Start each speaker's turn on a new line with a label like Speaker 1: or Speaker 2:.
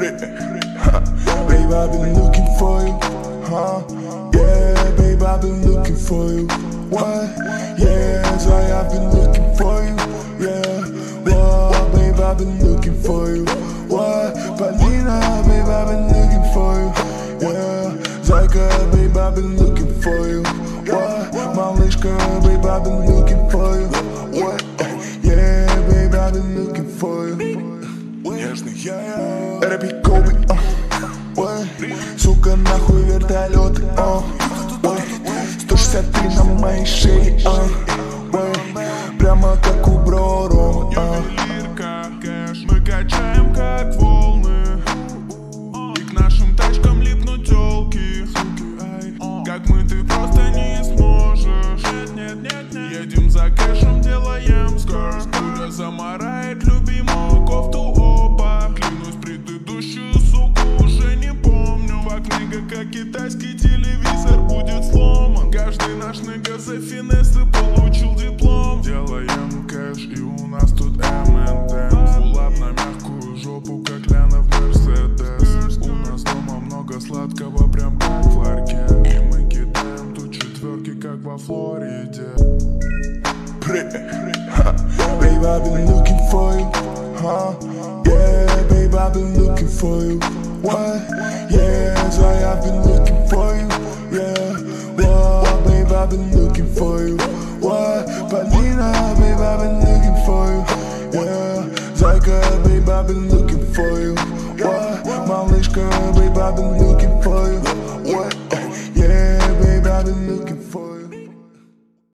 Speaker 1: Babe, I've been looking for you, huh? Yeah, babe, I've been looking for you. What? Yeah, that's why I've been looking for you. Yeah, whoa, babe, I've been looking for you. What? Полина, babe, I've been looking for you. Yeah, Zайка, babe, I've been looking for you. What? Малышка, babe, I've been looking for you. What? Yeah, babe, I've been looking for you. Нежный я, Рэпи Коби, сука, нахуй вертолеты, 163 на моей шее, прямо как у бро Рома.
Speaker 2: Мы качаем как волны, и к нашим тачкам липнут тёлки. Как мы, ты просто не сможешь. Едем за кэшем, делаем скор. Пуля замарает любимую кофту опа. Клянусь, предыдущую суку уже не помню. Фак нига, как китайский телевизор, будет сломан. Каждый наш нига за финессы получил диплом. Делаем кэш, и у нас тут M&M's. Фуллап на мягкую жопу, как Ляна в Мерседес. У нас дома много сладкого, прям как в ларьке. И мы кидаем тут четверки, как во Флориде.
Speaker 1: Babe, I've been looking for you, huh? Yeah, babe, I've been looking for you. What? Yeah, that's why I've been looking for you. Yeah, whoa, babe, I've been looking for you. What? Полина, babe, I've been looking for you. Yeah, Zайка, babe, I've been looking for you. What? Малышка, babe, I've been looking for you. What? Yeah, babe, I've been looking for you.